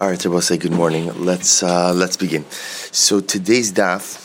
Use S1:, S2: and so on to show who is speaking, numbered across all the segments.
S1: All right, everyone, say good morning. Let's begin. So today's daf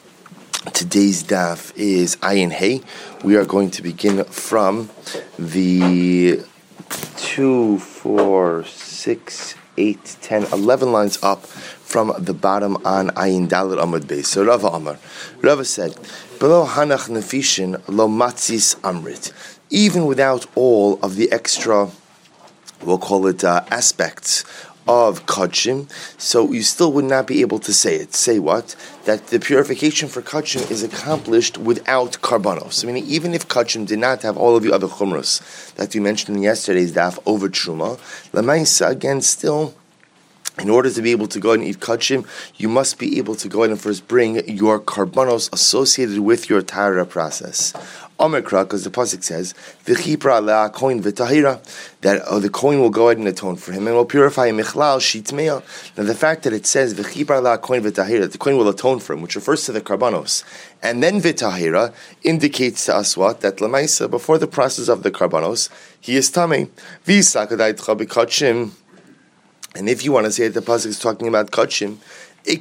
S1: is Ayin Hey. We are going to begin from the 2, 4, 6, 8, 10, 11 lines up from the bottom on Ayin Dalet Amud Beis. So Rava said, "Below Hanach Nefishin lo matzis amrit." Even without all of the extra, we'll call it aspects of Kodshim, so you still would not be able to say it. Say what? That the purification for Kodshim is accomplished without Karbanos. Meaning, even if Kodshim did not have all of the other Chumros that we mentioned in yesterday's daf over Truma, Lamaisa, again, still, in order to be able to go ahead and eat Kodshim, you must be able to go ahead and first bring your Karbanos associated with your Tahara process. Omikra, because the pasuk says, "V'chipra le'a kohen v'tahira," that the kohen will go ahead and atone for him and will purify him. Michlal shitmeya. Now the fact that it says "V'chipra le'a kohen v'tahira," that the kohen will atone for him, which refers to the karbanos, and then v'tahira indicates to us what? That lemaisa, before the process of the karbanos, he is tamei. V'sakadayitcha b'kodshim. And if you want to say that the pasuk is talking about kodshim, the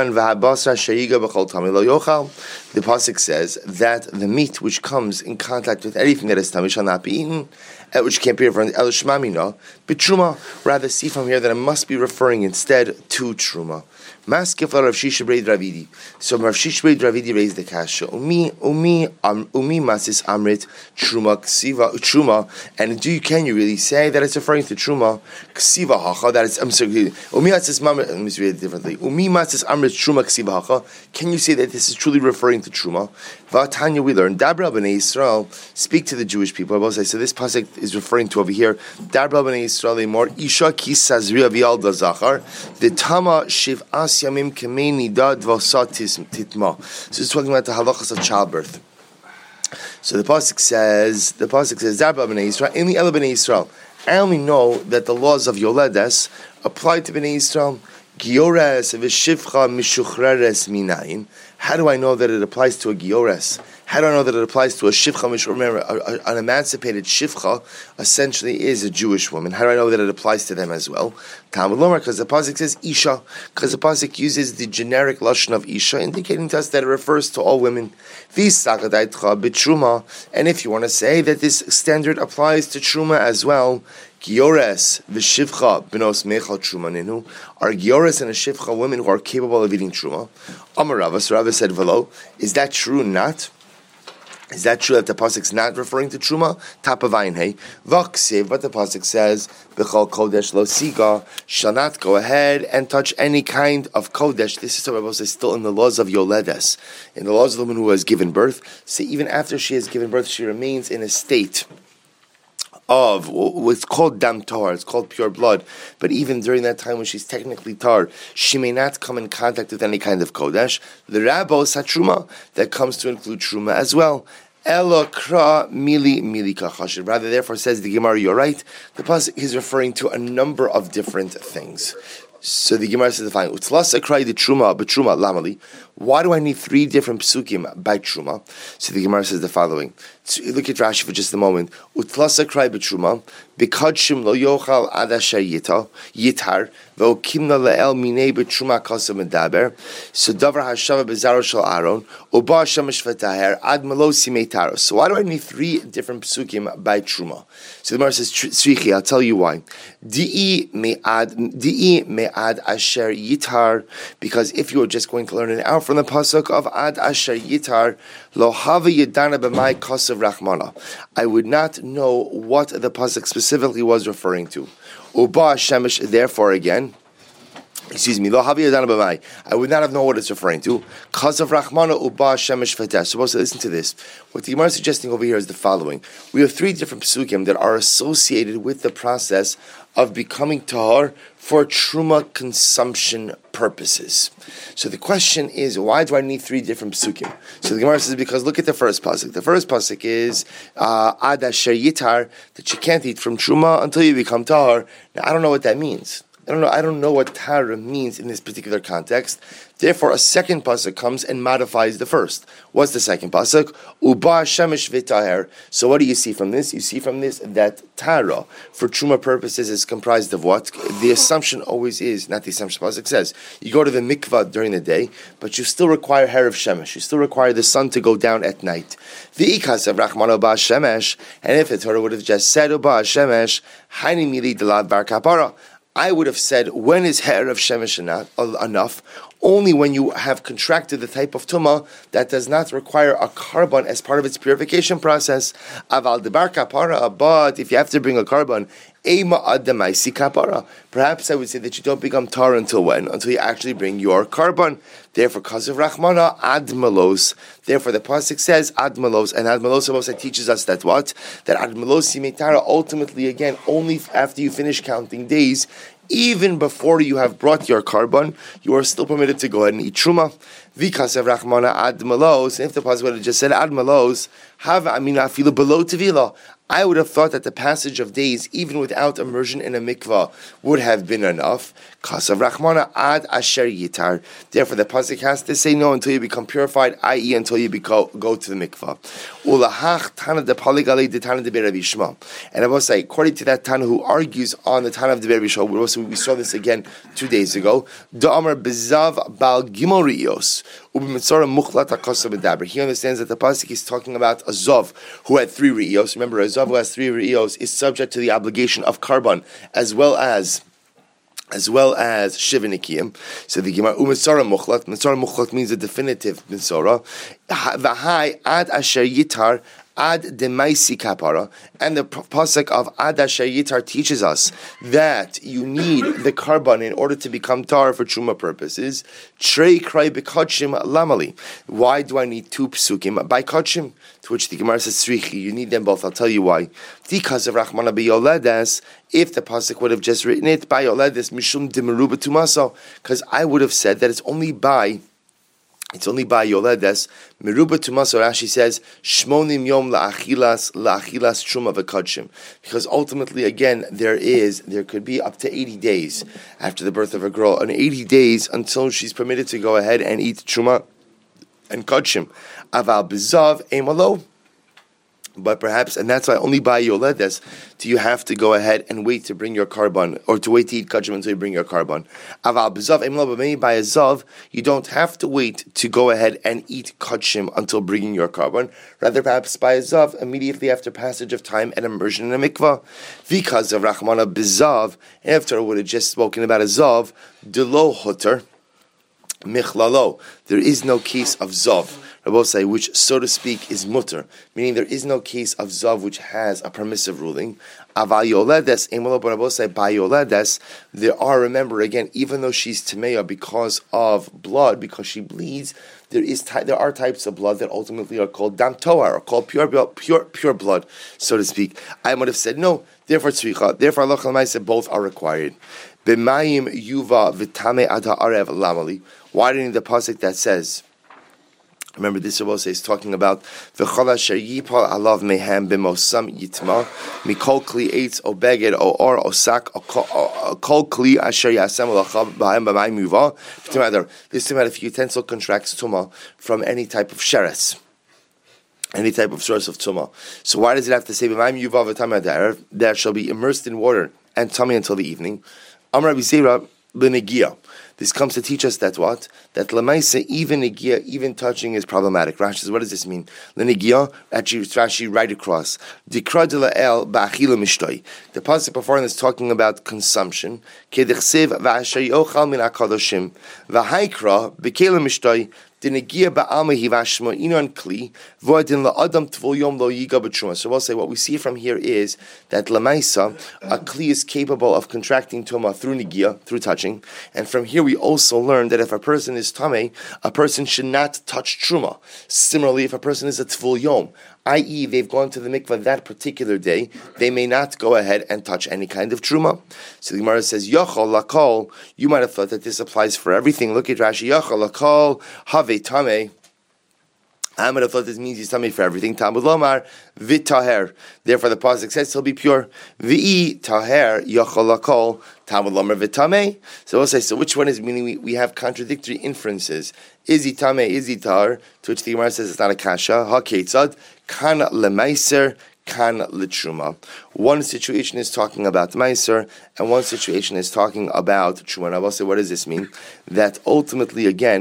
S1: pasuk says that the meat which comes in contact with anything that is tamei shall not be eaten, which can't be referring to el shmamina, but truma. Rather, see from here that it must be referring instead to truma. Maskif Rav Shisha Breid Ravidi. So Rav Shisha Breid Ravidi raised the kasha. Umi masis amrit truma ksiva truma. And can you really say that it's referring to truma ksiva hacha? That it's umi masis mamrit. Let me read it differently. Umi masis amrit truma ksiva hacha. Can you say that this is truly referring to truma? Vatanya, we learn Dabra b'nei Yisrael, speak to the Jewish people. I will say, so this pasuk is referring to over here Dabra b'nei Yisrael more isha kisazriya v'yalda zachar v'tama shiv as yamim kemei nida dvasat titma. So it's talking about the halachas of childbirth. So the pasuk says Dabra b'nei Yisrael in the Ela b'nei Yisrael. I only know that the laws of Yoledes apply to b'nei Yisrael. Giores v'shivcha mishuchreres minayin. How do I know that it applies to a giores? How do I know that it applies to a shivcha mishuchreres? Remember, an emancipated shivcha essentially is a Jewish woman. How do I know that it applies to them as well? Talmud Lomar, because the pasuk says isha, because the pasuk uses the generic lashon of isha, indicating to us that it refers to all women. B'truma, and if you want to say that this standard applies to truma as well, Giores v'shivcha b'nos mechal truma ninu, are Giores and a shivcha women who are capable of eating truma. Amar Rava, so Rava said, "V'lo, is that true? Not." Is that true that the pasuk's not referring to truma? Top of Ayin Hey. V'ksiv, but the pasuk says, "B'chol kodesh lo siga," shall not go ahead and touch any kind of kodesh. This is what Rabbi says still in the laws of Yoledes, in the laws of the woman who has given birth. So even after she has given birth, she remains in a state of what's called dam tar, it's called pure blood, but even during that time when she's technically tar, she may not come in contact with any kind of kodesh. The rabos truma, that comes to include truma as well. Elo kra mili kachashiv. Rather, therefore, says the Gemara, you're right. The pasuk is referring to a number of different things. So the Gemara says the following: Utlasa krai the truma, but truma lamali. Why do I need 3 different psukim by truma? So the Gemara says the following. Look at Rashi for just a moment. Utlasa krai b'truma b'kodshim lo yochal ad asher yitar v'okimna le'el minei b'truma kasa medaber. So davar hashava b'zaro shel Aaron uba shemesh v'taher ad melosi meitaro. So why do I need 3 different psukim by truma? So the Gemara says tzrichi. I'll tell you why. Di'i me'ad asher yitar, because if you were just going to learn it out from the pasuk of ad asher yitar, lo hava yedana b'mai kasav rachmana, I would not know what the pasuk specifically was referring to. Uba shemesh, therefore again, lo hava yedana b'mai, I would not have known what it's referring to. Kasav rachmana uba shemesh v'teh. Supposed to listen to this. What the Gemara is suggesting over here is the following: we have 3 different psukim that are associated with the process of becoming tahar for truma consumption purposes. So the question is, why do I need 3 different psukim? So the Gemara says, because look at the first pasuk. The first pasuk is ad asher yitar, that you can't eat from truma until you become tahar. Now I don't know what that means. I don't know what Tara means in this particular context. Therefore, a second pasuk comes and modifies the first. What's the second pasuk? Uba shemesh v'taher. So what do you see from this? You see from this that Tara, for truma purposes, is comprised of what? The assumption always is, not the assumption pasuk says, you go to the mikvah during the day, but you still require hair of shemesh. You still require the sun to go down at night. V'ikas of Rachman uba shemesh, and if the Torah would have just said uba shemesh, haini mili delad bar kapara, I would have said, when is hair of shemesh enough? Only when you have contracted the type of tumah that does not require a carbon as part of its purification process. Aval debar kapara, but if you have to bring a carbon, ema adamaisi kapara. Perhaps I would say that you don't become tar until when? Until you actually bring your carbon. Therefore, because of Rachmana, ad malos. Therefore, the pasuk says ad malos, and ad malos also teaches us that what? That ad malos yimetara, ultimately, again, only after you finish counting days, even before you have brought your carbon, you are still permitted to go ahead and eat truma. Vikas of Rachmana ad malos. And if the pasuk would have just said ad malos, have amina afilu below tevila, I would have thought that the passage of days, even without immersion in a mikvah, would have been enough. Kasav Rachmana ad asher yitar. Therefore, the pasuk has to say no until you become purified, i.e., until you go to the mikvah. Ulahach tana de paligale de tana de Rabbi Shmuel. And I will say, according to that Tana who argues on the Tana of the Rabbi Shmuel, we saw this again 2 days ago. Da'amar bezav bal gimel rios. He understands that the pasuk is talking about a Zov who had 3 ri'os. Remember, a Zov who has 3 ri'os is subject to the obligation of carbon as well as Shivinikim. So the Gemara Umitzara Muchlat. Mitzara Muchlat means a definitive Mitzara. V'hai ad asher yitar ad demaisi kapara, and the pasuk of ad asher yitar teaches us that you need the carbon in order to become tar for truma purposes. Trei krai bekachim lamali. Why do I need 2 psukim by kachim? To which the Gemara says tzrichi. You need them both. I'll tell you why. Because of Rachmana beyoledes. If the pasuk would have just written it by yoledes mishum dimeruba tumaso, because I would have said that it's only by yoledes meruba tumaso. Rashi says shmonim yom la'achilas truma v'kadshim, because ultimately, again, there could be up to 80 days after the birth of a girl, and 80 days until she's permitted to go ahead and eat truma and kachim. Aval bizav emalo. But perhaps, and that's why only by yoledes do you have to go ahead and wait to bring your carbon, or to wait to eat kachim until you bring your carbon. Aval bizav emalo, but maybe by a zav, you don't have to wait to go ahead and eat kachim until bringing your carbon. Rather, perhaps by a zav, immediately after passage of time and immersion in a mikvah. Because of Rachmana bizav, after I would have just spoken about a zav, delo hoter michlalo. There is no case of zav, Rabosai, which, so to speak, is mutter, meaning there is no case of zav which has a permissive ruling. Aval yoledes, emolo Rabosai, by yoledes, there are, remember again, even though she's tameya because of blood, because she bleeds, there are types of blood that ultimately are called dam toar, or called pure blood, so to speak. I would have said no. Therefore, tzricha. Therefore, Allah Chalamai said both are required. B'mayim yuva v'tame ad ha'arev lamali. Why do you need the pasuk that says? Remember, this Rabbi is talking about v'chol asher yipal alav mehem b'mosam yitma mikol kli eitz o beged o or o sak o kol kli asher yasem olachav b'hayim b'mayim yuva. This time, if utensil contracts tuma from any type of sheretz, any type of source of tumah. So why does it have to say b'mayim yuva v'tamei ad that shall be immersed in water and tummy until the evening? Amar Rabbi Zera l'negia. This comes to teach us that what? That lemaisa, even negia, even touching is problematic. Rashi says, what does this mean? L'negia, actually, Rashi right across. Dikra de la'el ba'achila mishtoi. The pasuk before is talking about consumption. Kedechsev v'asher yochal min hakadoshim. V'haikra b'kela mishtoi. So we'll say what we see from here is that lemaisa, a kli is capable of contracting tuma through negia, through touching, and from here we also learn that if a person is tamei, a person should not touch truma. Similarly, if a person is a tvul yom, i.e., they've gone to the mikvah that particular day, they may not go ahead and touch any kind of truma. So the Gemara says, Yochol lakol, you might have thought that this applies for everything. Look at Rashi, Yochol lakol, have tameh, I would have thought this means he's tummy for everything. Talmud Lomar, v'taher. Therefore, the pasuk says he'll be pure. V'i taher yachol lakol. Talmud Lomar v'tamei. So we'll say, so which one is meaning? We have contradictory inferences. Is he tamei? Is he tar? To which the Gemara says it's not a kasha. Ha ketzad kan lemaiser. Kan l'truma. One situation is talking about meiser, and one situation is talking about truma. And I will say, what does this mean? That ultimately, again,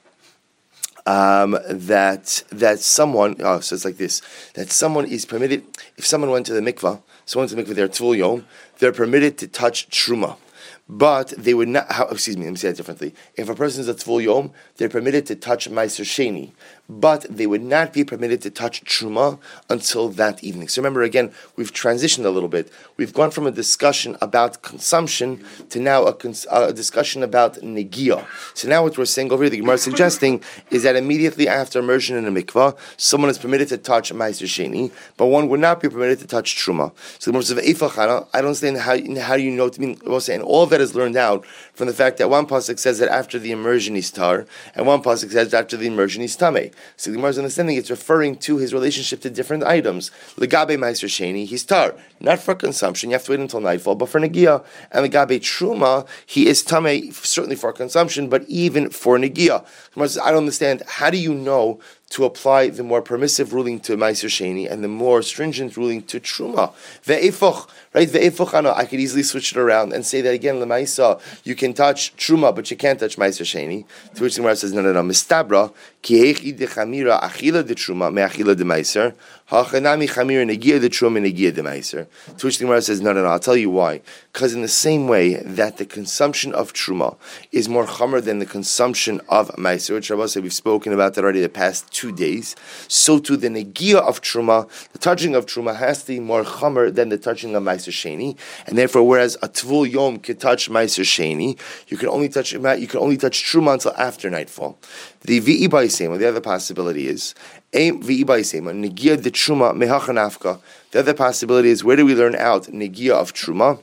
S1: that someone, so it's like this, that someone is permitted, if someone went to the mikvah, their tvul yom, they're permitted to touch truma. But they would not, let me say it differently. If a person is a tvul yom, they're permitted to touch meiser sheni, but they would not be permitted to touch truma until that evening. So remember, again, we've transitioned a little bit. We've gone from a discussion about consumption to now a discussion about negia. So now what we're saying over here, the Gemara is suggesting, is that immediately after immersion in a mikvah, someone is permitted to touch meiser sheni, but one would not be permitted to touch truma. So the Gemara says, I don't understand how you know to mean. We'll say, and all of that is learned out from the fact that one pasuk says that after the immersion he's tar, and one pasuk says that after the immersion he's tamei. So the Gemara's understanding it's referring to his relationship to different items. Legabe meiser sheni, he's tar, not for consumption. You have to wait until nightfall, but for negia. And legabe truma, he is tamei, certainly for consumption, but even for negia. The Gemara says, I don't understand. How do you know to apply the more permissive ruling to meiser sheni and the more stringent ruling to truma? Ve'efoch, right? Ve'efoch, I could easily switch it around and say that again. Lemaisa, you can touch truma, but you can't touch meiser sheni. To which the Gemara says, no. Mistabra ki hechi de chamira achila de truma me achila de meiser. Hachanami chamira negia de truma negia de meiser. To which the Gemara says, no. I'll tell you why. Because in the same way that the consumption of truma is more chamer than the consumption of meiser, which Rabbi said we've spoken about that already the past 2 days, so to the negia of truma, the touching of truma has to be more chamer than the touching of meiser sheni, and therefore, whereas a tvul yom can touch meiser sheni, you can only touch truma until after nightfall. The vi'i ba'isema, the other possibility is vi'i ba'isema negia de truma mehachanafka. The other possibility is, where do we learn out negia of truma?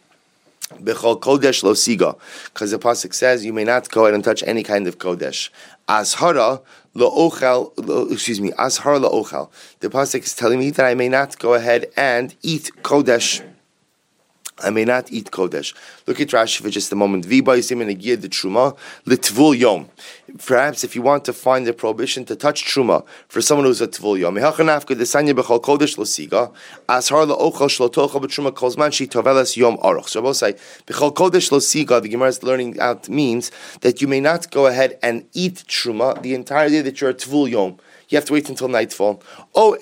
S1: Bechol kodesh lo siga, because the pasuk says you may not go ahead and touch any kind of kodesh. Ashara lo ochel, ashara lo ochel. The pasuk is telling me that I may not go ahead and eat kodesh. I may not eat kodesh. Look at Rashi for just a moment. Perhaps if you want to find the prohibition to touch truma for someone who's a tvul yom, so I will say, the Gemara is learning out means that you may not go ahead and eat truma the entire day that you're a tvul yom. You have to wait until nightfall. Oh,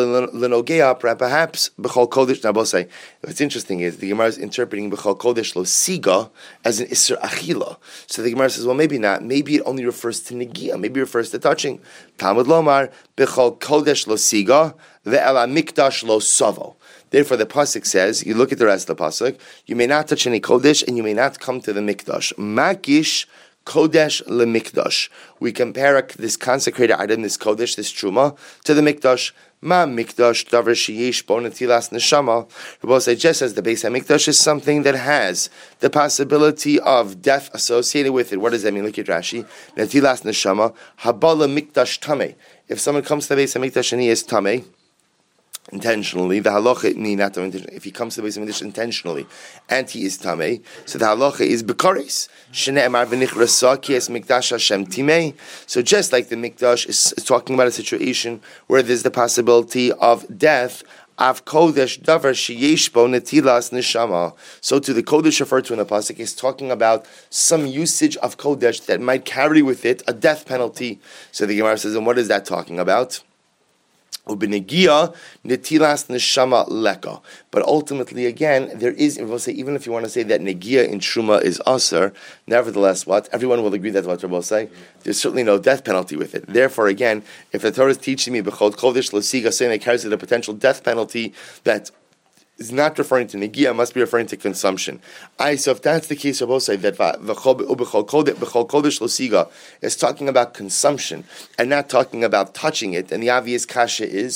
S1: perhaps b'chol kodesh. Now, say what's interesting is the Gemara is interpreting b'chol kodesh lo siga as an isser achila. So the Gemara says, well, maybe not. Maybe it only refers to negia. Maybe it refers to touching. Talmud lomar b'chol kodesh lo siga ve'ela mikdash lo savo. Therefore, the pasuk says, you look at the rest of the pasuk, you may not touch any kodesh and you may not come to the mikdash. Makish kodesh lemikdash. We compare this consecrated item, this kodesh, this truma, to the mikdash. Ma mikdash davar sheyesh bo netilas neshama. Rabbi say, just as the Beis HaMikdash is something that has the possibility of death associated with it. What does that mean? Look at Rashi. Netilas neshama habala mikdash tamei. If someone comes to the Beis HaMikdash and he is tamei, intentionally, the halacha not intentionally. If he comes to the Beis HaMikdash intentionally and he is tamei, so the halacha is bekaris. Shne'emar v'nichrasa ki es mikdash Hashem timei. So just like the mikdash is talking about a situation where there's the possibility of death, av kodesh davar sheyesh bo netilas neshama. So to the kodesh referred to in the pasuk is talking about some usage of kodesh that might carry with it a death penalty. So the Gemara says, and what is that talking about? Ubenegia netilas neshama leka. But ultimately, again, there is, we'll say, even if you want to say that negia in truma is aser, nevertheless, what? Everyone will agree that's what Rabbi will say. There's certainly no death penalty with it. Therefore, again, if the Torah is teaching me b'chol kodesh l'siga, saying it carries with a potential death penalty that is not referring to negia, must be referring to consumption. So if that's the case, Rabbi will say that b'chol kodesh l'siga is talking about consumption and not talking about touching it, and the obvious kasha is,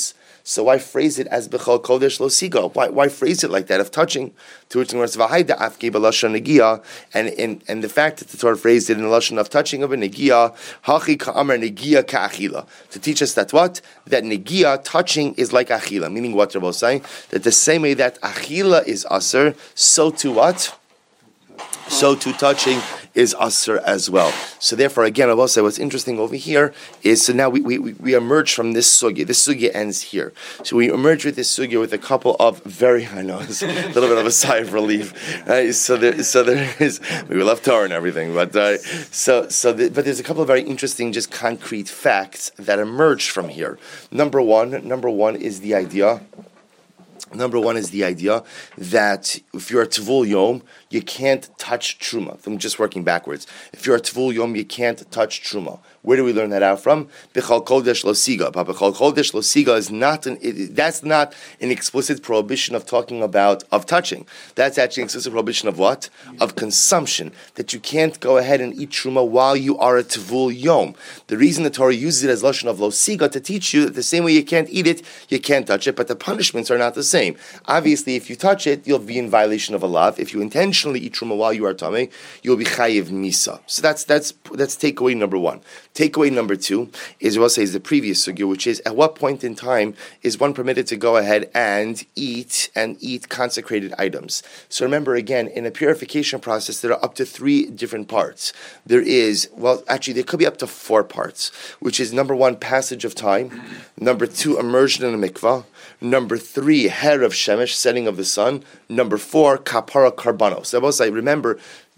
S1: So why phrase it as Bechol Kodesh Lo Siga? Why phrase it like that of touching? To which the Gemara says, V'haida Afke B'Lashon Negia, and the fact that the Torah phrased it in the Lashon of touching of a Negia, Hachi Ka'amar Negia Ka'achila, to teach us that what? That Negia, touching, is like Achila, meaning what Rabbi was saying, that the same way that Achila is Aser, so to what? So to touching is Asr as well. So therefore, again, I will say what's interesting over here is, so now we emerge from this sugya. This sugya ends here. So we emerge with this sugya with a couple of very, I know, it's a little bit of a sigh of relief. Right? So there is, we love Torah and everything, but but there's a couple of very interesting, just concrete facts that emerge from here. Number one is the idea. Number one is the idea that if you're a Tvul Yom, you can't touch Truma. I'm just working backwards. If you're a Tvul Yom, you can't touch Truma. Where do we learn that out from? Bechal Kodesh Lo Siga. Bechal Kodesh Lo Siga is that's not an explicit prohibition of talking about, of touching. That's actually an explicit prohibition of what? Of consumption. That you can't go ahead and eat Truma while you are a Tvul Yom. The reason the Torah uses it as Lashon of Lo Siga to teach you that the same way you can't eat it, you can't touch it, but the punishments are not the same. Obviously, if you touch it, you'll be in violation of a law. If you intentionally eat Truma while you are Tameh, you'll be Chayiv Misa. So that's takeaway number one. Takeaway number two is what says the previous sugya, which is at what point in time is one permitted to go ahead and eat consecrated items. So remember again, in a purification process, there are up to 3 different parts. There could be up to 4 parts, which is number 1, passage of time, number 2, immersion in a mikvah, number 3, her of shemesh, setting of the sun, number 4, kapara karbanos. So I will say, remember,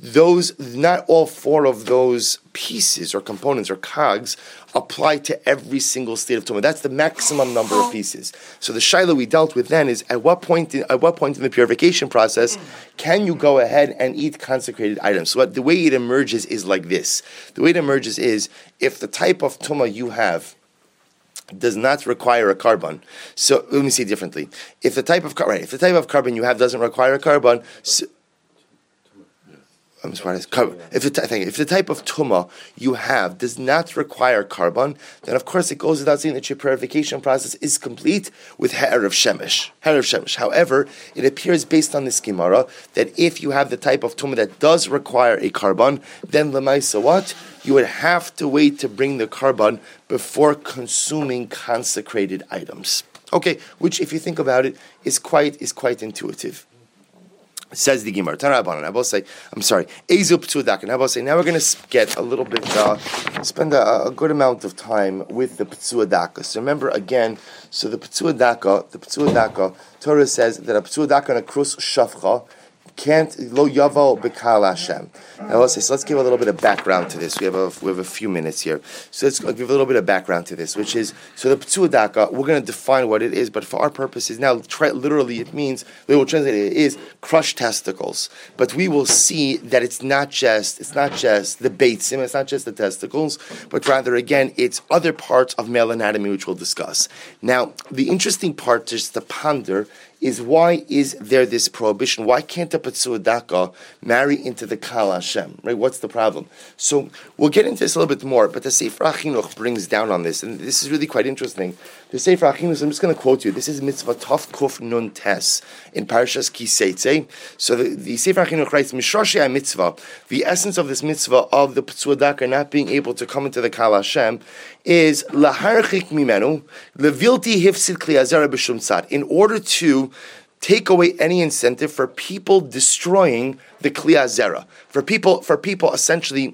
S1: not all 4 of those pieces or components or cogs apply to every single state of Tumah. That's the maximum number of pieces. So the shaila we dealt with then is at what point in the purification process can you go ahead and eat consecrated items? So the way it emerges is like this. The way it emerges is if the type of Tumah you have does not require a carbon. So let me say it differently. If the type of carbon you have doesn't require a carbon, if the type of tumah you have does not require carbon, then of course it goes without saying that your purification process is complete with her of shemesh. However, it appears based on this Gemara that if you have the type of tumah that does require a carbon, then lemaisa what? You would have to wait to bring the carbon before consuming consecrated items. Okay, which if you think about it is quite intuitive. Says the Gemara. I will say, Ezu P'tzudak. And I will say, now we're going to get a little bit, spend a good amount of time with the P'tzuadaka. So remember again, so the P'tzuadaka, Torah says that a P'tzuadaka and a krus shafcha can't lo yavo b'kal Hashem. Now let's give a little bit of background to this. We have a few minutes here, so let's give a little bit of background to this, which is so the p'tzuadaka. We're going to define what it is, but for our purposes now, literally it means we will translate it is crushed testicles. But we will see that it's not just the beitzim, it's not just the testicles, but rather again it's other parts of male anatomy which we'll discuss. Now the interesting part just to ponder is why is there this prohibition? Why can't a P'tzuadaka marry into the Kal Hashem? Right? What's the problem? So we'll get into this a little bit more, but the Sefer HaChinuch brings down on this, and this is really quite interesting. The Sefer HaChinuch, I'm just going to quote you. This is Mitzvah Tov Kuf Nun Tes in Parashas Ki Seitzei. So the Sefer HaChinuch writes, Mishroshei HaMitzvah, the essence of this mitzvah of the P'tzuadaka not being able to come into the Kal Hashem is Laharchik Mimenu, Levilti Hifsid Kli Hazara B'Shum Tzad, in order to take away any incentive for people destroying the Kli Hazara, for people essentially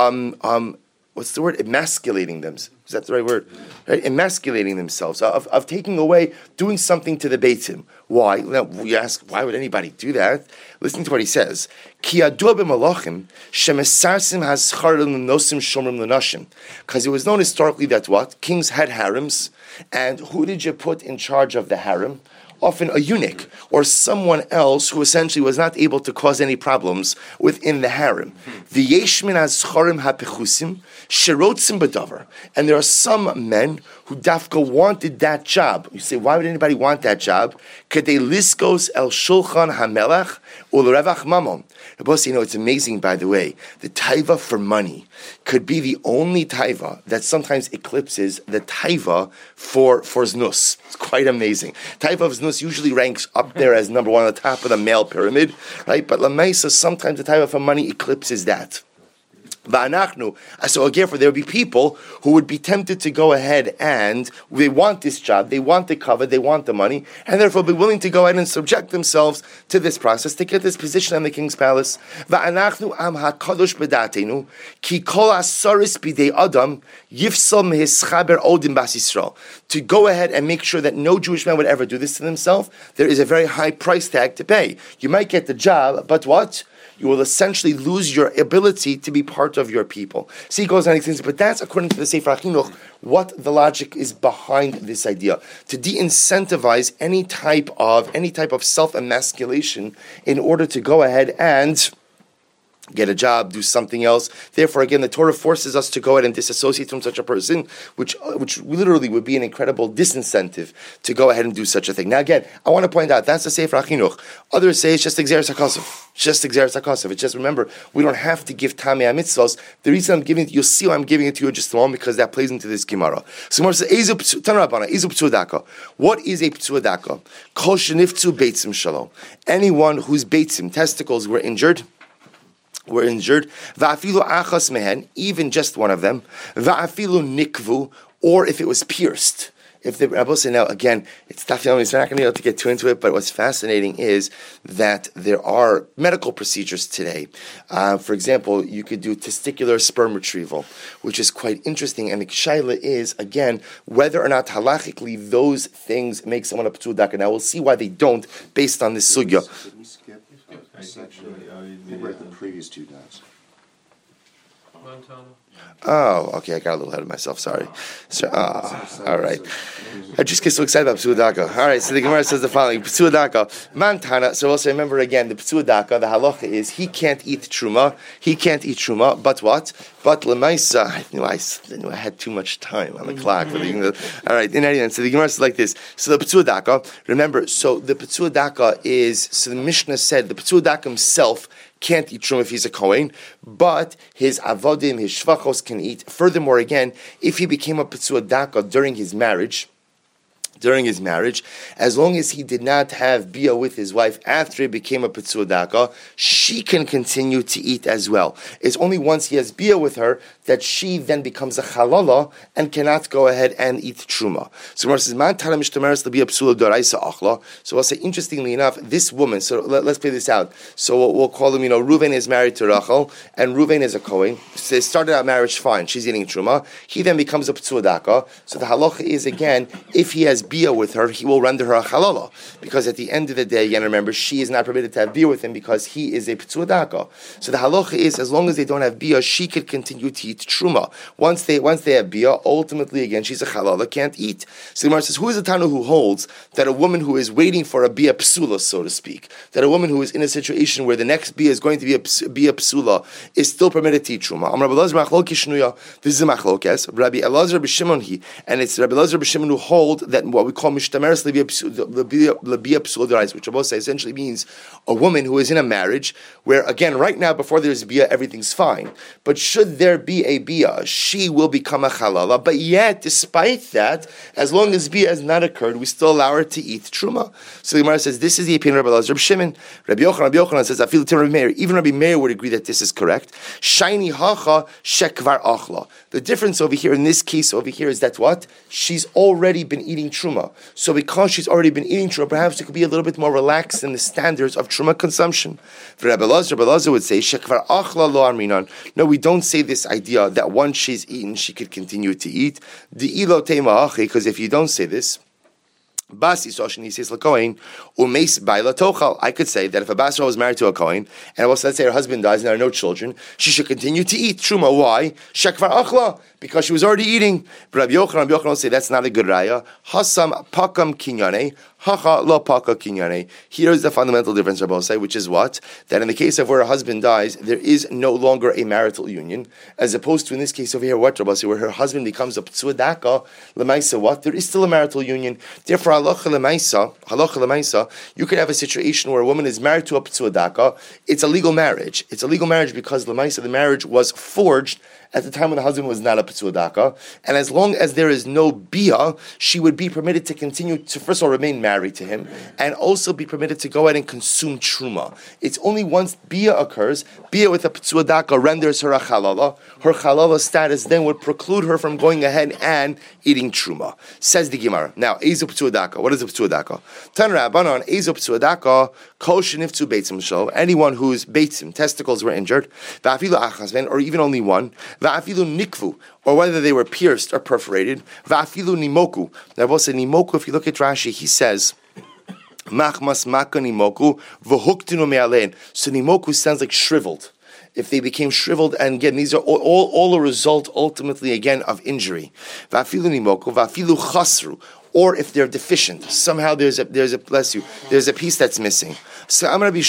S1: what's the word? Emasculating them. Is that the right word? Right? Emasculating themselves, of taking away, doing something to the Beitzim. Why? Now, you ask, why would anybody do that? Listen to what he says. Because it was known historically that what? Kings had harems, and who did you put in charge of the harem? often a eunuch or someone else who essentially was not able to cause any problems within the harem. V'yesh min ha-zchorim ha-pechusim sherotzim b'davar. And there are some men who dafka wanted that job. You say, why would anybody want that job? Kedei liskos el shulchan ha-melech u'lerevach mamon. It's amazing, by the way, the taiva for money could be the only taiva that sometimes eclipses the taiva for znus. It's quite amazing. Taiva of znus usually ranks up there as number one on the top of the male pyramid, right? But lamaisa, sometimes the taiva for money eclipses that. So therefore, there would be people who would be tempted to go ahead and they want this job, they want the cover, they want the money, and therefore be willing to go ahead and subject themselves to this process to get this position in the king's palace. To go ahead and make sure that no Jewish man would ever do this to themselves, there is a very high price tag to pay. You might get the job, but what? You will essentially lose your ability to be part of your people. See, he goes on and things, but that's according to the Sefer HaChinuch, what the logic is behind this idea. To de-incentivize any type of self-emasculation in order to go ahead and get a job, do something else. Therefore, again, the Torah forces us to go ahead and disassociate from such a person, which literally would be an incredible disincentive to go ahead and do such a thing. Now, again, I want to point out, that's the Sefer HaChinuch. Others say it's just Exeris HaKosov. It's just, remember, we don't have to give Tamei HaMitzvos. The reason I'm giving it, you'll see why I'm giving it to you in just a moment, because that plays into this Gemara. So Gemara says, what is a P'tsuadaka? Kol sheniftu beitzim shalom. Anyone whose beitzim, testicles, were injured, va'afilu achas mehen, even just one of them, va'afilu nikvu, or if it was pierced. If the Rabbi say, now again, it's tough, so we're not going to be able to get too into it, but what's fascinating is that there are medical procedures today. For example, you could do testicular sperm retrieval, which is quite interesting, and the shaila is, again, whether or not halachically those things make someone a p'tuah daka. Now we'll see why they don't, based on this sugya.
S2: Who read the previous two dots?
S1: Oh, okay, I got a little ahead of myself, sorry. So, all right. I just get so excited about P'tuah Daka. All right, so the Gemara says the following, P'tuah Daka, Mantana, so also remember again, the P'tuah Daka, the halacha is, he can't eat truma, but what? But Lemaisa, I knew I had too much time on the clock. All right, in any event, so the Gemara says like this, so the P'tuah Daka, remember, so the P'tuah Daka is, so the Mishnah said, the P'tuah Daka himself can't eat truma if he's a Kohen, but his avodim, his shvachos can eat. Furthermore, again, if he became a P'tuah Daka during his marriage, as long as he did not have bia with his wife after he became a P'tuah Daka, she can continue to eat as well. It's only once he has bia with her that she then becomes a halala and cannot go ahead and eat truma. So Gemara says, "Man tara mishtameres l'bia p'sula doraisa achla." So I'll say, interestingly enough, this woman. So let's play this out. So we'll call him. Reuven is married to Rachel, and Reuven is a Kohen. So they started out marriage fine. She's eating truma. He then becomes a P'tuah Daka. So the halacha is again, if he has bia with her, he will render her a halala, because at the end of the day, again, remember, she is not permitted to have bia with him because he is a P'tuah Daka. So the halacha is, as long as they don't have bia, she could continue to eat truma. Once they have bia, ultimately again she's a halala, can't eat. So the Gemara says, who is the Tanu who holds that a woman who is waiting for a bia psula, so to speak, that a woman who is in a situation where the next bia is going to be a bia psula is still permitted to eat truma? This is a machlokes. Rabbi Elazar b'Shimon and it's Rabbi Elazar b'Shimon who hold that what we call mishtameres l'bia psula d'oraisa, which Rabbi say essentially means a woman who is in a marriage where, again, right now before there's bia, everything's fine, but should there be a bia, she will become a halala. But yet, despite that, as long as bia has not occurred, we still allow her to eat truma. So the Gemara says this is the opinion of Rabbi Elazar Shimon. Rabbi Yochanan says, I feel Rabbi Meir. Even Rabbi Meir would agree that this is correct. Shiny hacha shekvar achla. The difference over here in this case over here is that what? She's already been eating truma. So because she's already been eating truma, perhaps it could be a little bit more relaxed in the standards of truma consumption. For Rabbi Elazar would say shekvar achla lo arminan. No, we don't say this idea that once she's eaten, she could continue to eat. Because if you don't say this, Basi Soshin, he says, Lakoin, Umeis Baila Tochal. I could say that if a Basra was married to a Kohen, and also let's say her husband dies and there are no children, she should continue to eat Truma. Why? Shekvar Achla, because she was already eating. But Rabbi Yochanan will say that's not a good raya. Hasam Pakam Kinyane, Hacha lo paka kinyane. Here's the fundamental difference, Rabbi say, which is what? That in the case of where a husband dies, there is no longer a marital union, as opposed to in this case over here, what Rabbi say, where her husband becomes a p'tzua daka, lemaisa what? There is still a marital union. Therefore, halacha lemaisa, you could have a situation where a woman is married to a p'tzua daka. It's a legal marriage. It's a legal marriage because lemaisa, the marriage was forged at the time when the husband was not a p'tzua daka, and as long as there is no bia, she would be permitted to continue to, first of all, remain married to him, and also be permitted to go ahead and consume truma. It's only once bia occurs, bia with a p'tzua daka renders her a halala. Her halala status then would preclude her from going ahead and eating truma. Says the Gemara. Now, ezu p'tzua daka. What is a p'tzua daka? Tan Rabbanan, ezu p'tzua daka, kol sheniftu beitzim shel, anyone whose beitzim, testicles were injured, va'afilu achasven, or even only one, va'afilu nikvu, or whether they were pierced or perforated, va'afilu nimoku. Now, both say nimoku, if you look at Rashi, he says, machmas maka nimoku, v'huktinu me'alein. So nimoku sounds like shriveled. If they became shriveled, and again, these are all a result, ultimately, again, of injury. Va'afilu nimoku, va'afilu chasru, or if they're deficient, somehow there's a piece that's missing. So I'm going to be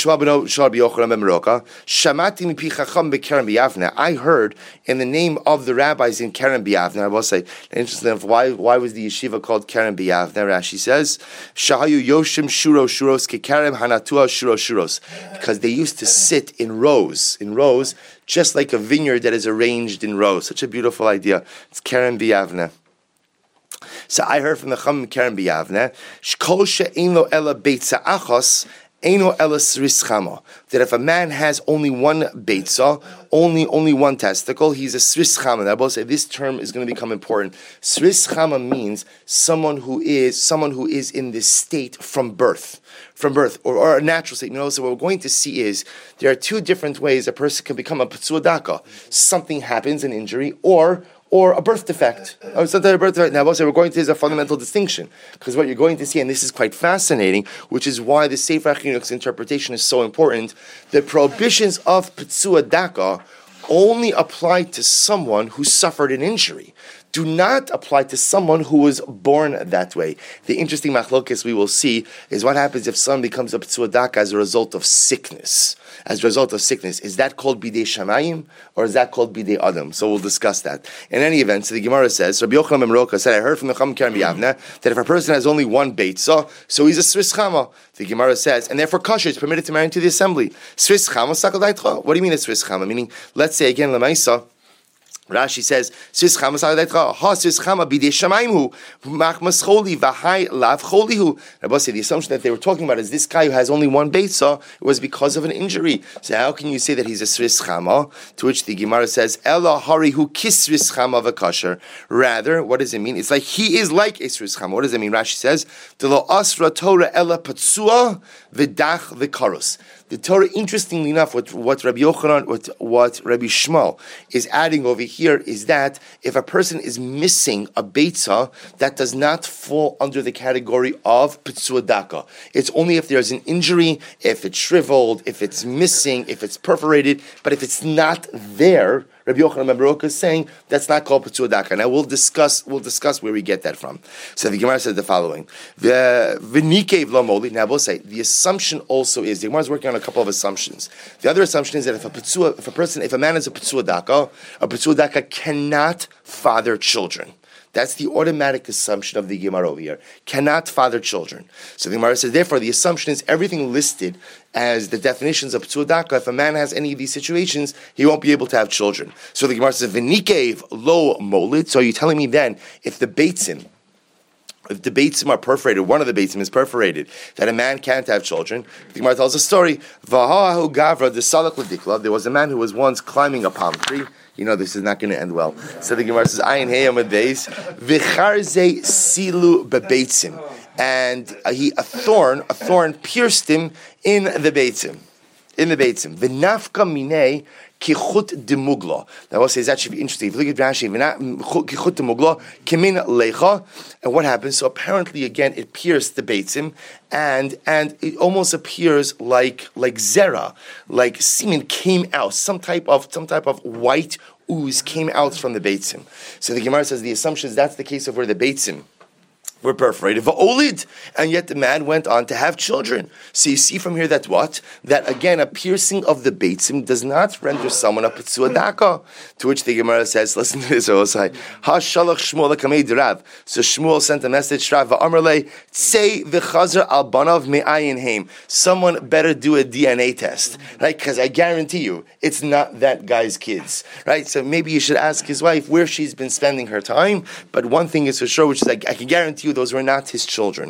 S1: Shamati mipi chacham beKeren b'Yavne. I heard in the name of the rabbis in Keren b'Yavne. I will say, interesting enough, why was the yeshiva called Keren b'Yavne? Rashi says, Shahayu Yoshim Shuro Shuros keKeren Hanatua Shuro Shuros, because they used to sit in rows, just like a vineyard that is arranged in rows. Such a beautiful idea. It's Keren b'Yavne. So I heard from the Chacham Keren b'Yavne, Shkol she'ein lo ela beitza achos, eino ela sris chama. That if a man has only one beitza, only one testicle, he's a sris chama. Now, I will say this term is going to become important. Sris chama means someone who is in this state from birth, or a natural state. So what we're going to see is there are two different ways a person can become a p'tzua daka. Something happens, an injury, or a birth defect. Now, we're going to see a fundamental distinction, because what you're going to see, and this is quite fascinating, which is why the Sefer HaChinuch's interpretation is so important, the prohibitions of p'tzua daka only apply to someone who suffered an injury. Do not apply to someone who was born that way. The interesting machlokes we will see is what happens if someone becomes a p'tzua daka as a result of sickness. Is that called bidei shamayim, or is that called bidei adam? So we'll discuss that. In any event, so the Gemara says, Rabbi Yochanan ben Roka said, I heard from the Chacham Keren b'Yavne that if a person has only one beitza, so he's a sris chama. The Gemara says, and therefore kasher is permitted to marry into the assembly. Sris chama sakal daitcha. What do you mean a sris chama? Meaning, let's say again, lemaisa, Rashi says, "Sis chama saladaytra ha sis chama bidei shamayim hu machmas choli v'hai lav choli hu." Rabbi said the assumption that they were talking about is this guy who has only one beitza was because of an injury. So how can you say that he's a sris chama? To which the Gemara says, "Ella hari hu kisris chama v'kasher." Rather, what does it mean? It's like he is like a sris chama. What does it mean? Rashi says, "De lo asra Torah ella patsua v'dach v'karus." The Torah, interestingly enough, what Rabbi Yochanan, what Rabbi Shmuel is adding over here is that if a person is missing a beitza, that does not fall under the category of p'tzua daka. It's only if there's an injury, if it's shriveled, if it's missing, if it's perforated, but if it's not there, Rabbi Yochanan ben Baruch is saying that's not called p'tzua daka. Now we'll discuss where we get that from. So the Gemara says the following: V'nikev lo moli. Now we'll say the assumption also is the Gemara is working on a couple of assumptions. The other assumption is that if a man is a p'tzua daka cannot father children. That's the automatic assumption of the Gemara over here. Cannot father children. So the Gemara says, therefore, the assumption is everything listed as the definitions of p'tzua daka. If a man has any of these situations, he won't be able to have children. So the Gemara says, v'nikev lo molid. So you're telling me then, if the beitzim are perforated, one of the beitzim is perforated, that a man can't have children. The Gemara tells a story. V'ha'ahu gavra desalach l'dikla. There was a man who was once climbing a palm tree. You know this is not going to end well. So the Gemara says, "Ayin hey amad beis v'charze silu bebeitzim," and a thorn pierced him in the beitzim. V'nafka minei kichut demugla. Now, I'll say it's actually interesting. If you look at Rashi, kichut demugla kimin lecha, and what happens? So apparently, again, it pierced the beitzim, and it almost appears like zera, like semen came out, some type of white ooze came out from the beitzim. So the Gemara says the assumption is that's the case of where the beitzim were perforated, va'olid, and yet the man went on to have children. So you see from here that what? That again, a piercing of the beitzim does not render someone a petzua daka. To which the Gemara says, listen to this, Osai. Ha shalach Shmuel l'kamei Rav. So Shmuel sent a message to Rav, va'amarle, tzei v'chazer al banav me'ayin heim. Someone better do a DNA test, right? Because I guarantee you, it's not that guy's kids, right? So maybe you should ask his wife where she's been spending her time. But one thing is for sure, which is like, I can guarantee you those were not his children.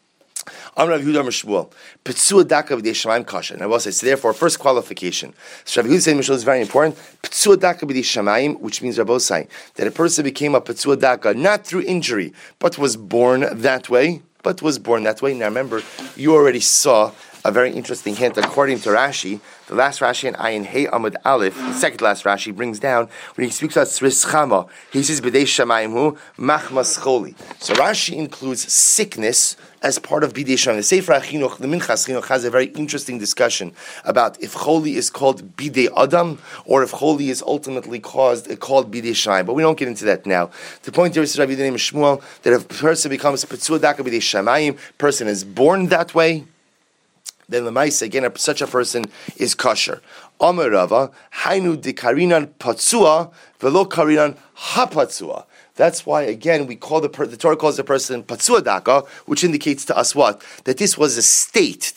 S1: Amar Rav Yehuda Amar Shmuel, Petzua daka b'dei shamayim kasha. And I will say, so therefore, first qualification. So Rav Yehuda said, Mishul is very important. Petzua daka b'dei shamayim, which means Rabbi saying that a person became a Petzua daka not through injury, but was born that way. Now remember, you already saw a very interesting hint. According to Rashi, the last Rashi in Ayin Hey Amud Aleph, the second last Rashi brings down when he speaks about Sris Chama, he says B'dei Shamayim Hu Machmas Choli. So Rashi includes sickness as part of B'dei Shamayim. The Sefer HaChinuch, the Minchas Chinuch, has a very interesting discussion about if Choli is called B'dei Adam or if Choli is ultimately called B'dei Shamayim. But we don't get into that now. The point here is Rabbi Yehuda Shmuel that if a person becomes Petzua daka B'dei Shamayim, person is born that way, then the Lemaisa, again, such a person is kosher. Amar Rava, Hainu de Karinan Patsua, Velo Karinan Hapatsua. That's why, again, the Torah calls the person Patsua Daka, which indicates to us what? That this was a state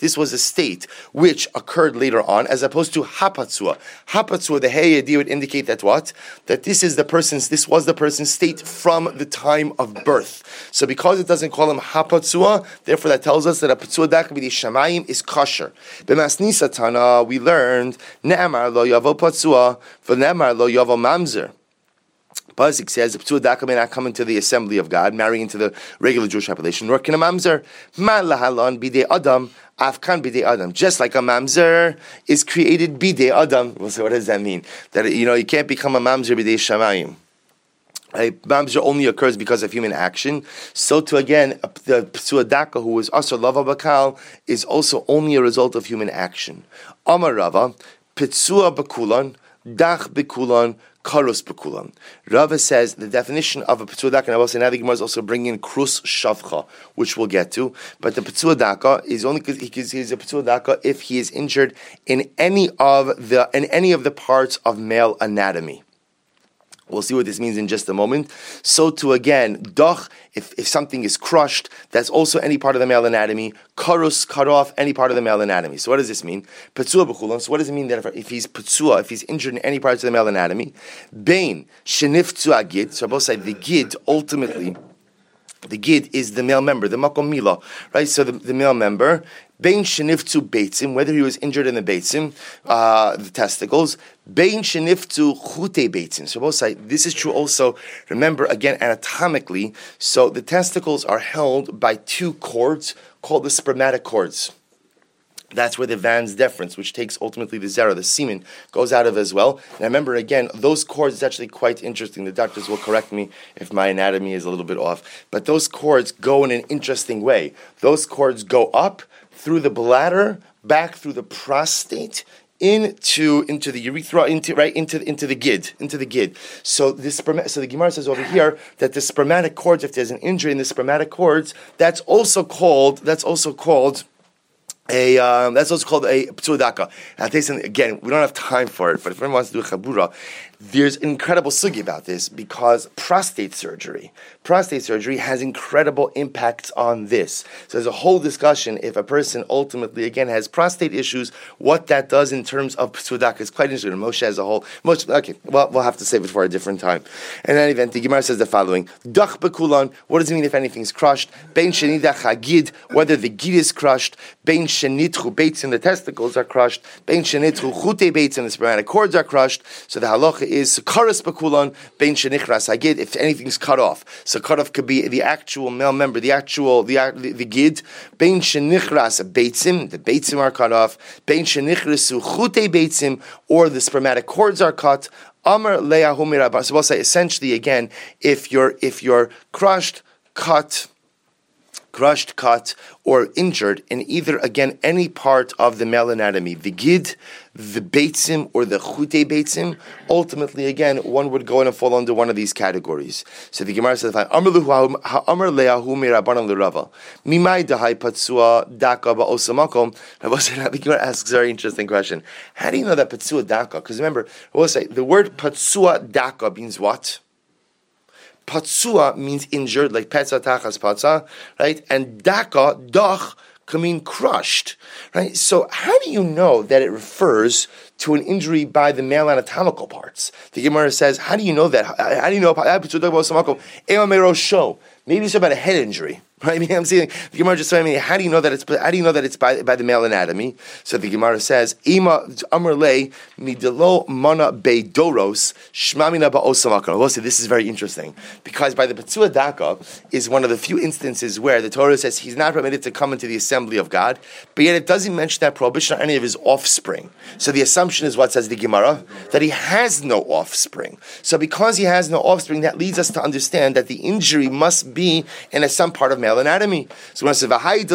S1: which occurred later on, as opposed to Hapatsua. Hapatsua, the Hey Yedi would indicate that what? That this was the person's state from the time of birth. So because it doesn't call him Hapatsua, therefore that tells us that a Patsua Daka b'dei Shamayim is kosher. B'masnisa Tana, we learned, Ne'amar lo yavo Patsua, v'ne'amar lo yavo Mamzer. Pasuk says, the Petzua daka may not come into the assembly of God, marrying into the regular Jewish population, nor can a mamzer. Ma lahalon bidei adam, afkan bidei adam. Just like a mamzer is created bidei adam. Well, so what does that mean? That, you can't become a mamzer bidei shamayim. Mamzer only occurs because of human action. So too again, the Petzua daka who was asur lava bakal is also only a result of human action. Amar Rava, Petzua bakulan, dach bekulan, Karus Bekulam. Rava says the definition of a Petzua daka, and I will say now the Gemara is also bringing in Krus Shavcha, which we'll get to. But the Petzua daka is only because he's a Petzua daka if he is injured in any of the parts of male anatomy. We'll see what this means in just a moment. So too again, doch, if something is crushed, that's also any part of the male anatomy. Karus, cut off, any part of the male anatomy. So what does this mean? Petzua b'chulan. So what does it mean that if he's petzua, if he's injured in any parts of the male anatomy? Bein, sheniftu agid. So both sides, the gid, ultimately, the gid is the male member, the makom mila, right? So the male member, bein sheniftu beitzim, whether he was injured in the beitzim, the testicles, bein sheniftu chute beitzim. So both sides, this is true also, remember again anatomically, so the testicles are held by two cords called the spermatic cords. That's where the Van's deferens, which takes ultimately the zera, the semen, goes out of as well. And remember, again, those cords is actually quite interesting. The doctors will correct me if my anatomy is a little bit off. But those cords go in an interesting way. Those cords go up through the bladder, back through the prostate, into the urethra, into the gid. So the Gemara says over here that the spermatic cords, if there's an injury in the spermatic cords, that's also called a Petzua daka. And I'll tell you something, again, we don't have time for it, but if anyone wants to do a chabura, there's an incredible sugi about this because prostate surgery has incredible impacts on this. So there's a whole discussion if a person ultimately, again, has prostate issues, what that does in terms of Petzua daka is quite interesting. Moshe as a whole. We'll have to save it for a different time. In any event, the Gemara says the following. Dach bekulan, what does it mean if anything's crushed? Bein shenidach hagid, whether the gid is crushed. Bein shenitchu beitzim, the testicles are crushed. Bein shenitchu chute beitzim, the spermatic cords are crushed. So the halacha is karas bekulan, bein shenichras hagid, if anything's cut off. So cut off could be the actual male member, the gid. Bein shenichras beitzim, the beitzim are cut off. Bein shenichrasu chute beitzim, or the spermatic cords are cut. Amar le'ahu mirabah. So we'll say essentially again, if you're crushed, cut crushed, cut, or injured in either, again, any part of the male anatomy, the gid, the beitzim, or the chute beitzim, ultimately, again, one would go in and fall under one of these categories. So the Gemara says, Amar le'ahu mirabanan l'rava, mimai dahai patsua daka ba'osamakom. The Gemara asks a very interesting question. How do you know that patsua daka? Because remember, I will say, the word patsua daka means what? Patsua means injured, like petza tachas patza, right? And daka, dach, can mean crushed, right? So how do you know that it refers to an injury by the male anatomical parts? The Gemara says, how do you know that? How do you know? Maybe it's about a head injury. Right? I mean, I'm saying the Gemara just saying, how do you know that it's by the male anatomy? So the Gemara says, "Ima amrle midelo mana beidoros shmamina ba'osamakon." We'll say this is very interesting because by the Patsua Daka is one of the few instances where the Torah says he's not permitted to come into the assembly of God, but yet it doesn't mention that prohibition on any of his offspring. So the assumption is what says the Gemara, that he has no offspring. So because he has no offspring, that leads us to understand that the injury must be in some part of male anatomy. So when I say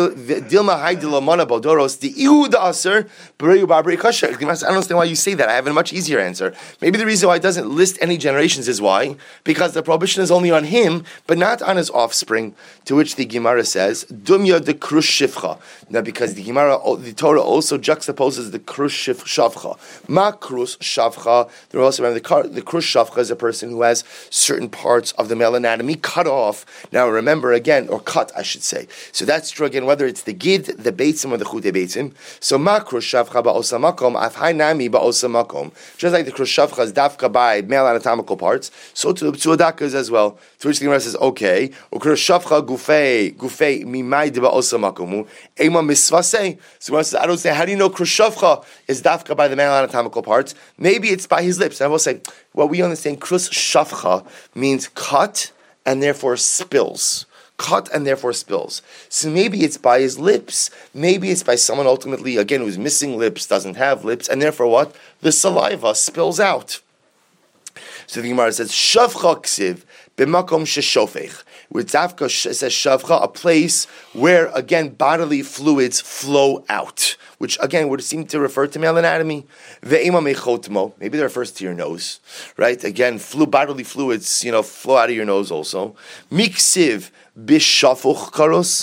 S1: Dilma Haidilamana Bodoros, the Ihuda Aser, Bereyu Babri Kasher. I don't understand why you say that. I have a much easier answer. Maybe the reason why it doesn't list any generations is why? Because the prohibition is only on him, but not on his offspring. To which the Gemara says, Dumya de Krush Shifcha. Now because the Torah also juxtaposes the Krush Shavcha. Ma Krush Shavcha. There also remember the Krush Shavcha is a person who has certain parts of the male anatomy cut off. Now remember again, or cut, I should say. So that's true again, whether it's the gid, the beitzim, or the chute beitzim. So ma krushavcha ba'osamakom, afhai nami ba'osamakom. Just like the krushavcha is dafka by male anatomical parts, so to the psuadaka is as well. To which the Gemara says, okay, ukrushavcha gufei mimai de ba'osamakomu, ema misvasei. So Gemara says, I don't say, how do you know krushavcha is dafka by the male anatomical parts? Maybe it's by his lips. And I will say, well, we understand krushavcha means cut and therefore spills. Cut and therefore spills. So maybe it's by his lips. Maybe it's by someone ultimately, again, who's missing lips, doesn't have lips, and therefore what? The saliva spills out. So the Gemara says, Shavcha ksiv b'makom sheshofech. Where Tzavka says Shavcha, a place where, again, bodily fluids flow out, which, again, would seem to refer to male anatomy. Ve'ema mechotmo, maybe that refers to your nose, right? Again, bodily fluids, flow out of your nose also. Miksiv b'shafuch karos.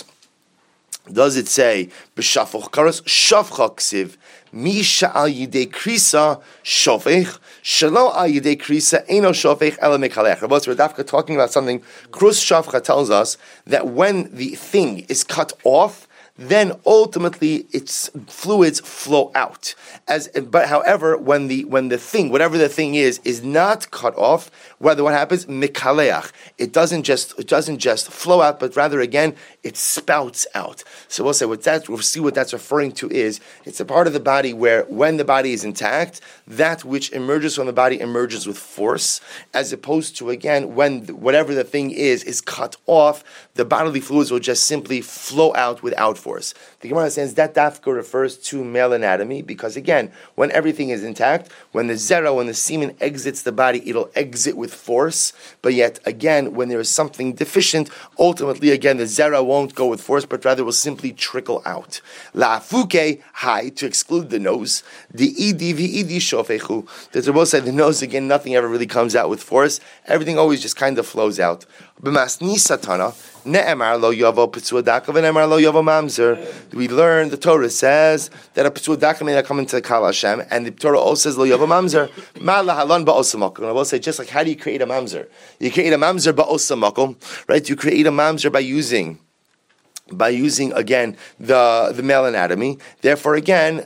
S1: Does it say b'shafuch karos? Shavcha ksiv. Misha al yidei krisa shofech. Shalo al yidei krisa eno shofech ela mekalech. We're dafka talking about something. Krus Shavcha tells us that when the thing is cut off, then ultimately its fluids flow out. But however, when the thing, whatever the thing is not cut off, what happens? Mikaleach. It doesn't just flow out, but rather again it spouts out. So we'll see what that's referring to is it's a part of the body where when the body is intact, that which emerges from the body emerges with force, as opposed to again when whatever the thing is cut off, the bodily fluids will just simply flow out without force. The Gemara says that dafka refers to male anatomy because again, when everything is intact, when the zera, when the semen exits the body, it'll exit with force. But yet again, when there is something deficient, ultimately again the zera won't go with force, but rather will simply trickle out. La'afuke hai, to exclude the nose. The idi v'idi shofechu. The Rebbe said the nose again, nothing ever really comes out with force. Everything always just kind of flows out. B'masni satana. Ne'emar lo yavo p'tzua daka v'ne'emar lo yavo mamzer. We learn, the Torah says that a p'tzua daka may not come into the Kal Hashem, and the Torah also says lo yavo mamzer. Ma lahalon ba'osamakom. And I will say, just like how do you create a mamzer? You create a mamzer ba'osamakom, right? You create a mamzer by using again the male anatomy. Therefore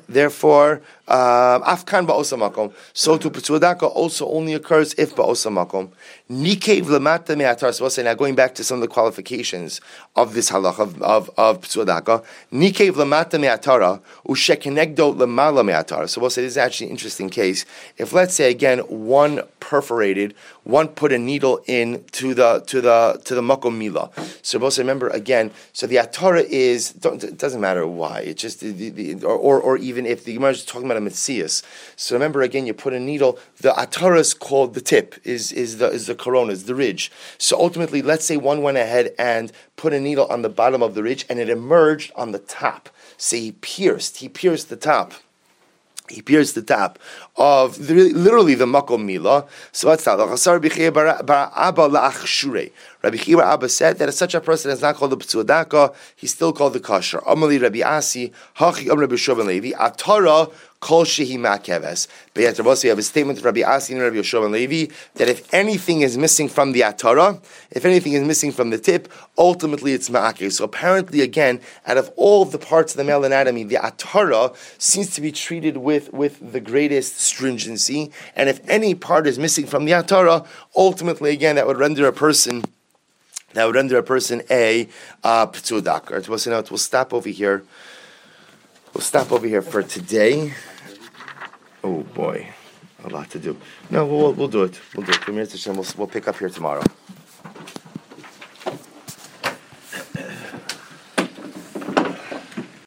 S1: afkan ba'osamakom. So to p'tzua daka also only occurs if ba'osamakom. Nikev lemata me'atar. So we'll say now going back to some of the qualifications of this halach of p'tzua daka. Nikev lemata me'atara ushekenegdo lemala me'atar. So we'll say this is actually an interesting case. If let's say again one put a needle in to the makom mila. So we'll say remember again. So the atara is it doesn't matter why. It's just or even if the Gemara is talking about a mitzias. So remember again, you put a needle. The atara is called the tip, is the corona, is the ridge. So ultimately, let's say one went ahead and put a needle on the bottom of the ridge, and it emerged on the top. So he pierced the top. He pierced the top of literally the makom mila. So what's that? Rabbi Chiya Abba said that if such a person is not called the p'tzuadaka, he's still called the kasher. Amali Rabbi Asi, Hachi Rabbi Yeshua Levi, Atara Kol Shehi Makeves. But yet, we have a statement of Rabbi Asi and Rabbi Yeshua Levi that if anything is missing from the Atara, if anything is missing from the tip, ultimately it's Ma'akev. So apparently, again, out of all of the parts of the male anatomy, the Atara seems to be treated with the greatest stringency. And if any part is missing from the Atara, ultimately, again, that would render a person a p'tzuadaka. We'll stop over here. We'll stop over here for today. Oh boy, a lot to do. No, we'll do it. We'll pick up here tomorrow.